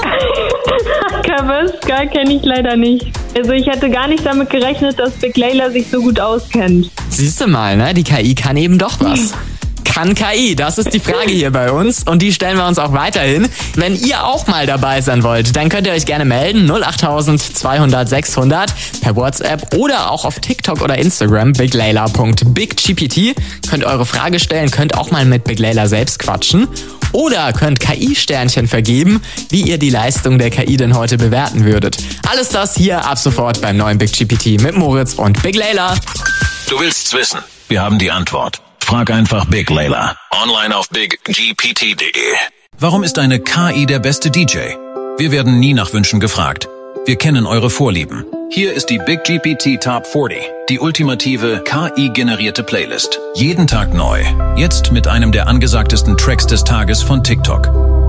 Kaveska kenne ich leider nicht. Also ich hätte gar nicht damit gerechnet, dass Big Layla sich so gut auskennt. Siehst du mal, ne? Die KI kann eben doch was. Kann KI? Das ist die Frage hier bei uns und die stellen wir uns auch weiterhin. Wenn ihr auch mal dabei sein wollt, dann könnt ihr euch gerne melden. 08000 200 600 per WhatsApp oder auch auf TikTok oder Instagram biglayla.biggpt. Könnt eure Frage stellen, könnt auch mal mit Big Layla selbst quatschen. Oder könnt KI-Sternchen vergeben, wie ihr die Leistung der KI denn heute bewerten würdet. Alles das hier ab sofort beim neuen Big GPT mit Moritz und Big Layla. Du willst's wissen? Wir haben die Antwort. Frag einfach Big Layla. Online auf biggpt.de. Warum ist eine KI der beste DJ? Wir werden nie nach Wünschen gefragt. Wir kennen eure Vorlieben. Hier ist die Big GPT Top 40, die ultimative KI-generierte Playlist. Jeden Tag neu. Jetzt mit einem der angesagtesten Tracks des Tages von TikTok.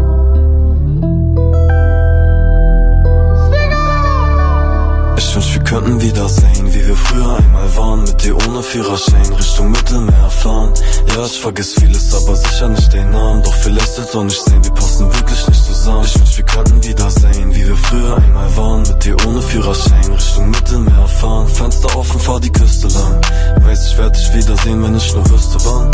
Ich wünsch, wir könnten wieder sehen, wie wir früher einmal waren. Mit dir ohne Führerschein, Richtung Mittelmeer fahren. Ja, ich vergiss vieles, aber sicher nicht den Namen. Doch vielleicht soll's auch nicht sehen, wir passen wirklich nicht zusammen. Ich wünsch, wir könnten wieder sehen, wie wir früher einmal waren. Mit dir ohne Führerschein, Richtung Mittelmeer fahren. Fenster offen, fahr die Küste lang. Weiß, ich werd dich wiedersehen, wenn ich nur wüsste wann.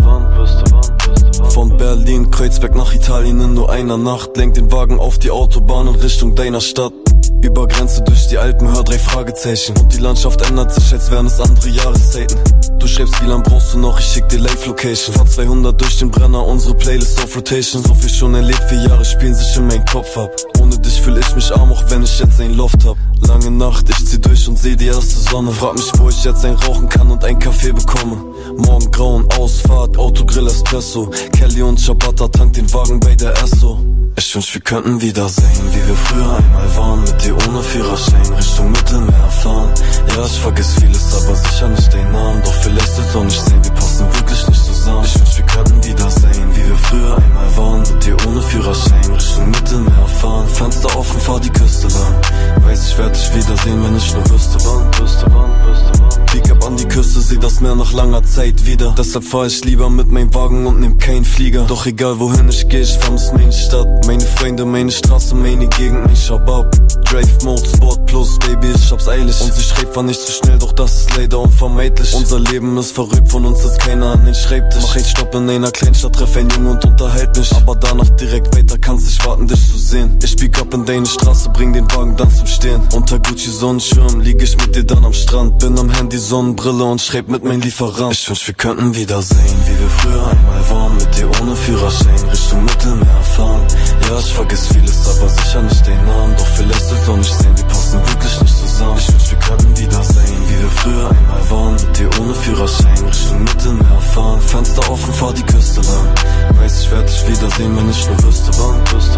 Von Berlin, Kreuzberg nach Italien in nur einer Nacht. Lenk den Wagen auf die Autobahn in Richtung deiner Stadt. Über Grenze durch die Alpen, hör 3 Fragezeichen. Und die Landschaft ändert sich, als wären es andere Jahreszeiten. Du schreibst, wie lang brauchst du noch, ich schick dir Live-Location. Fahr 200 durch den Brenner, unsere Playlist auf Rotation. So viel schon erlebt, 4 Jahre spielen sich in meinen Kopf ab. Ohne dich fühl ich mich arm, auch wenn ich jetzt ein Loft hab. Lange Nacht, ich zieh durch und seh die erste Sonne. Frag mich, wo ich jetzt ein rauchen kann und ein Kaffee bekomme. Morgen grauen, Ausfahrt, Autogrill, Espresso. Kelly und Ciabatta, tank den Wagen bei der Esso. Ich wünsch, wir könnten wieder sein, wie wir früher einmal waren. Mit dir ohne Führerschein, Richtung Mittelmeer fahren. Ja, ich vergiss vieles, aber sicher nicht den Namen. Doch vielleicht soll's auch nicht sein, wir passen wirklich nicht zusammen. Ich wünsch, wir könnten wieder sein, wie wir früher einmal waren. Mit dir ohne Führerschein, Richtung Mittelmeer fahren. Fenster offen, fahr die Küste lang. Weiß, ich werd dich wiedersehen, wenn ich nur wüsste wann. Pick up an die Küste, seh das Meer nach langer Zeit wieder. Deshalb fahr ich lieber mit meinem Wagen und nehm keinen Flieger. Doch egal wohin ich geh, ich vermiss meine Stadt. Meine Freunde, meine Straße, meine Gegend, mein Shabab. Drive Mode, Sport Plus, Baby, ich hab's eilig. Und sie schreibt, war nicht zu schnell, doch das ist leider unvermeidlich. Unser Leben ist verrückt, von uns ist keiner an den Schreibtisch. Mach einen Stopp in einer Kleinstadt, treff einen Jungen und unterhalt mich. Aber danach direkt weiter, kannst nicht warten, dich zu sehen. Ich bieg ab in deine Straße, bring den Wagen dann zum Stehen. Unter Gucci Sonnenschirm, lieg ich mit dir dann am Strand. Bin am Handy, Sonnenbrille und schreib mit meinem Lieferant. Ich wünsch, wir könnten wieder sein, wie wir früher einmal waren. Mit dir ohne Führerschein, Richtung Mittelmeer fahren. Ja, ich vergiss vieles, aber sicher nicht den Namen. Doch vielleicht soll's auch nicht sein, wir passen wirklich nicht zusammen. Ich wünsch, wir könnten wieder sein, wie wir früher einmal waren. Mit dir ohne Führerschein, Richtung Mittelmeer fahren. Fenster offen, fahr die Küste lang. Weiß, ich werd dich wiedersehen, wenn ich nur wüsste wann.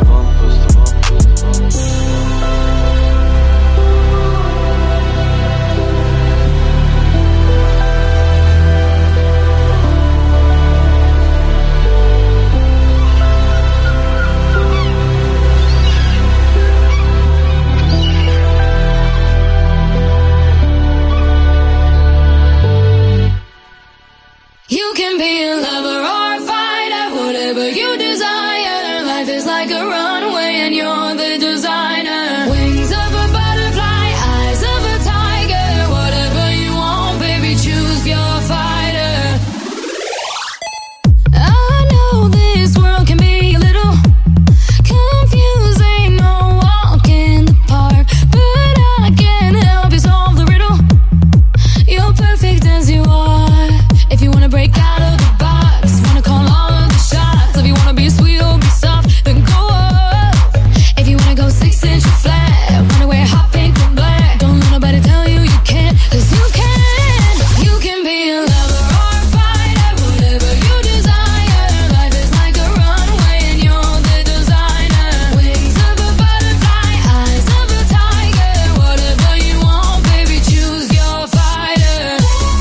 You can be a lover or a fighter, whatever you desire. Life is like a runway and you're the designer. Wings of a butterfly, eyes of a tiger. Whatever you want, baby, choose your fighter. I know this world can be a little confusing, no walk in the park, but I can help you solve the riddle. You're perfect as you are. If you wanna break out of the box, wanna call all of the shots. If you wanna be sweet or be soft, then go off. If you wanna go 6 inches flat, wanna wear hot pink or black, don't let nobody tell you you can't, 'cause you can. You can be a lover or a fighter, whatever you desire. Life is like a runway and you're the designer. Wings of a butterfly, eyes of a tiger. Whatever you want, baby, choose your fighter.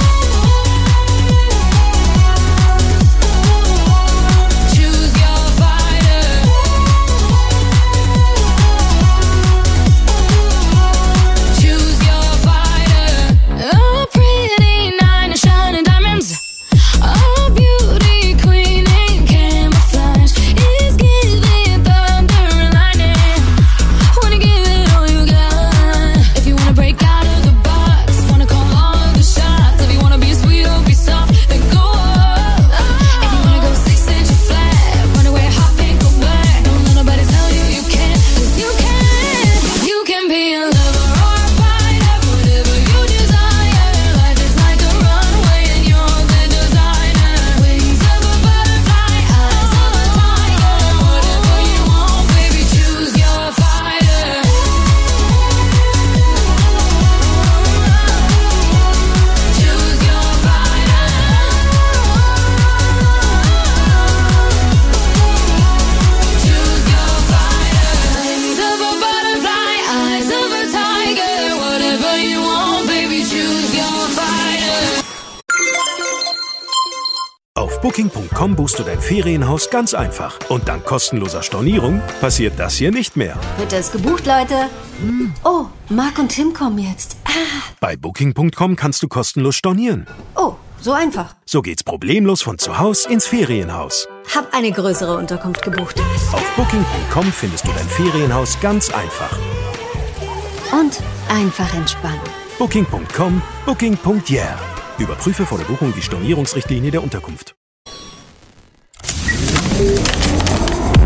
Auf Booking.com buchst du dein Ferienhaus ganz einfach. Und dank kostenloser Stornierung passiert das hier nicht mehr. Wird das gebucht, Leute? Oh, Marc und Tim kommen jetzt. Bei Booking.com kannst du kostenlos stornieren. Oh, so einfach. So geht's problemlos von zu Hause ins Ferienhaus. Hab eine größere Unterkunft gebucht. Auf Booking.com findest du dein Ferienhaus ganz einfach. Und einfach entspannen. Booking.com, Booking.yeah. Überprüfe vor der Buchung die Stornierungsrichtlinie der Unterkunft.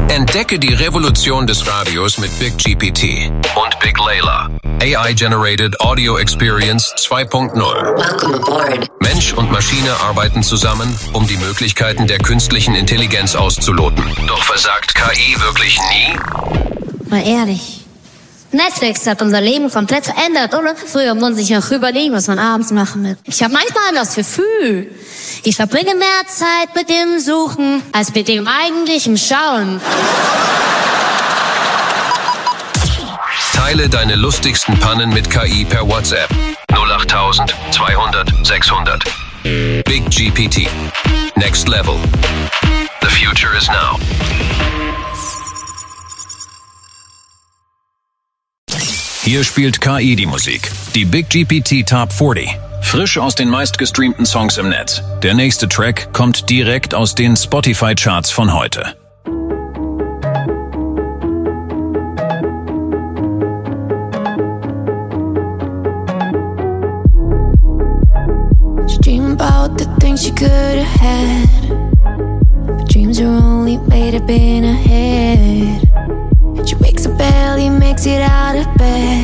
Entdecke die Revolution des Radios mit Big GPT und Big Layla. AI-Generated Audio Experience 2.0. Welcome aboard. Mensch und Maschine arbeiten zusammen, um die Möglichkeiten der künstlichen Intelligenz auszuloten. Doch versagt KI wirklich nie? Mal ehrlich. Netflix hat unser Leben komplett verändert, oder? Früher muss ich noch überlegen, was man abends machen will. Ich habe manchmal das Gefühl, ich verbringe mehr Zeit mit dem Suchen, als mit dem eigentlichen Schauen. Teile deine lustigsten Pannen mit KI per WhatsApp. 08000 200 600. Big GPT. Next level. The future is now. Hier spielt KI die Musik. Die Big GPT Top 40. Frisch aus den meistgestreamten Songs im Netz. Der nächste Track kommt direkt aus den Spotify-Charts von heute. Dream about the things you could have had, but dreams are only made up in her head. She wakes up barely, makes it out of bed.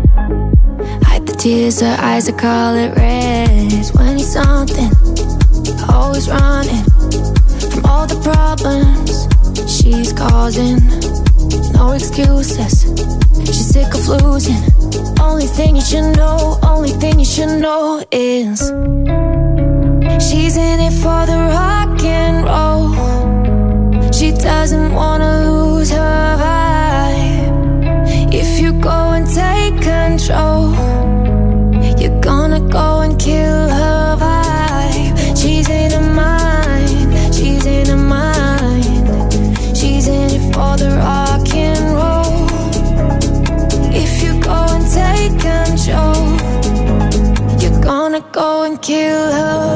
Hide the tears, her eyes are colored reds. When he's something, always running from all the problems she's causing. No excuses, she's sick of losing. Only thing you should know, only thing you should know is she's in it for the rock and roll. She doesn't wanna lose her vibe. If you go and take control, you're gonna go and kill her vibe. She's in her mind, she's in her mind. She's in it for the rock and roll. If you go and take control, you're gonna go and kill her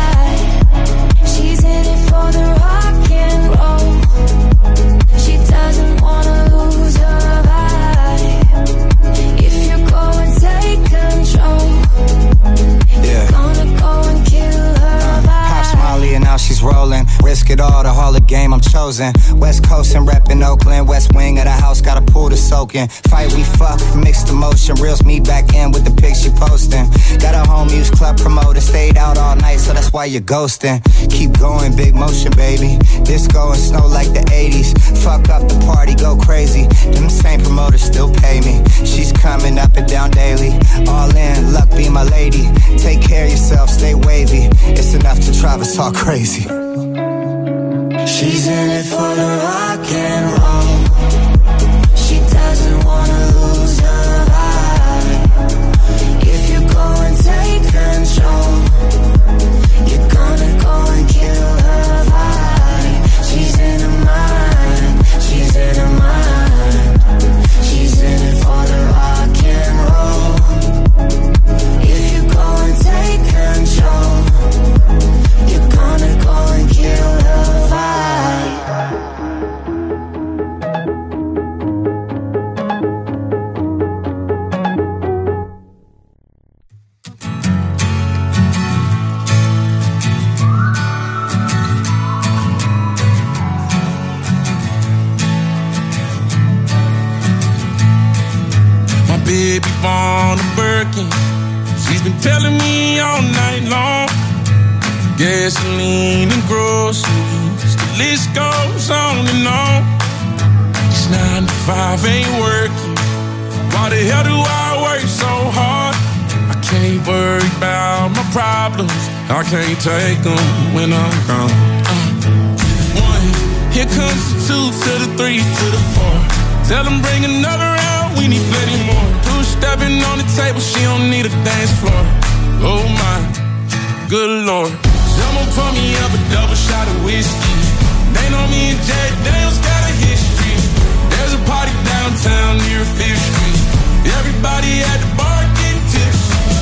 vibe. She's in it for the rock and roll. She doesn't wanna lose her vibe. If you go and take control, you're gonna go and kill her vibe. Pops Molly and now she's rolling. Risk it all, the Hall of Game, I'm chosen. West Coast and reppin' Oakland. West wing of the house, got a pool to soak in. Fight, we fuck, mixed emotion. Reels me back in with the pics she posting. Got a home use club promoter. Stayed out all night, so that's why you're ghosting. Keep going, big motion, baby. Disco and snow like the 80s. Fuck up the party, go crazy. Them same promoters still pay me. She's coming up and down daily. All in, luck be my lady. Take care of yourself, stay wavy. It's enough to drive us all crazy. She's in it for the rock and roll. She doesn't wanna lose her vibe. If you go and take control, you're gonna go and kill her vibe. She's in her mind, she's in her mind. She's in it for the rock and roll. If you go and take control, you're gonna go and kill her vibe. My baby born a Birkin. She's been telling me all night long. Gasoline and groceries, the list goes on and on. This 9 to 5 ain't working. Why the hell do I work so hard? I can't worry about my problems. I can't take them when I'm gone. 1, here comes the 2 to the 3 to the 4. Tell them bring another round, we need plenty more. 2 stepping on the table, she don't need a dance floor. Oh my, good Lord. Someone pour me up a double shot of whiskey. They know me and Jack Daniels got a history. There's a party downtown near 5th Street. Everybody at the bar getting tips.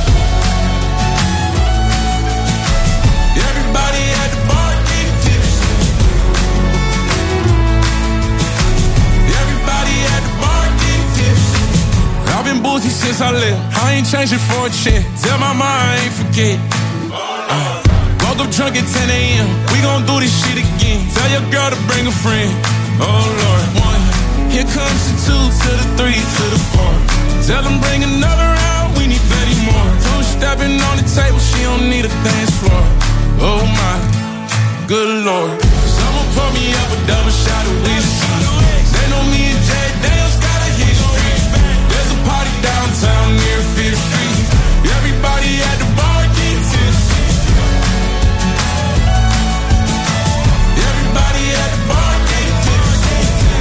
Everybody at the bar getting tips. Everybody at the bar getting tips. I've been boozy since I left. I ain't changing for a check. Tell my mom I ain't forget. Woke up drunk at 10 a.m. We gon' do this shit again. Tell your girl to bring a friend. Oh Lord. 1, here comes the 2 to the 3 to the 4. Tell them bring another round, we need plenty more. 2 stepping on the table, she don't need a dance floor. Oh my, good Lord. Someone pour me up a double shot of whiskey. They know me and Jay Dale's got a history. There's a party downtown near 5th Street. Everybody at the bar get tipsy. Everybody at the bar get tipsy.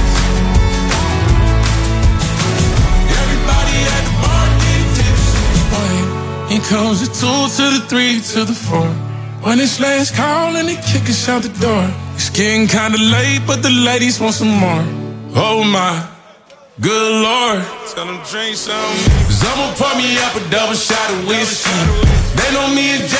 Everybody at the bar get tipsy. Here comes the 2 to the 3 to the 4. When it's last call and they kick us out the door. It's getting kinda late, but the ladies want some more. Oh my, good Lord. Tell them drink some. Cause I'ma pour me up a double shot of whiskey. They know me and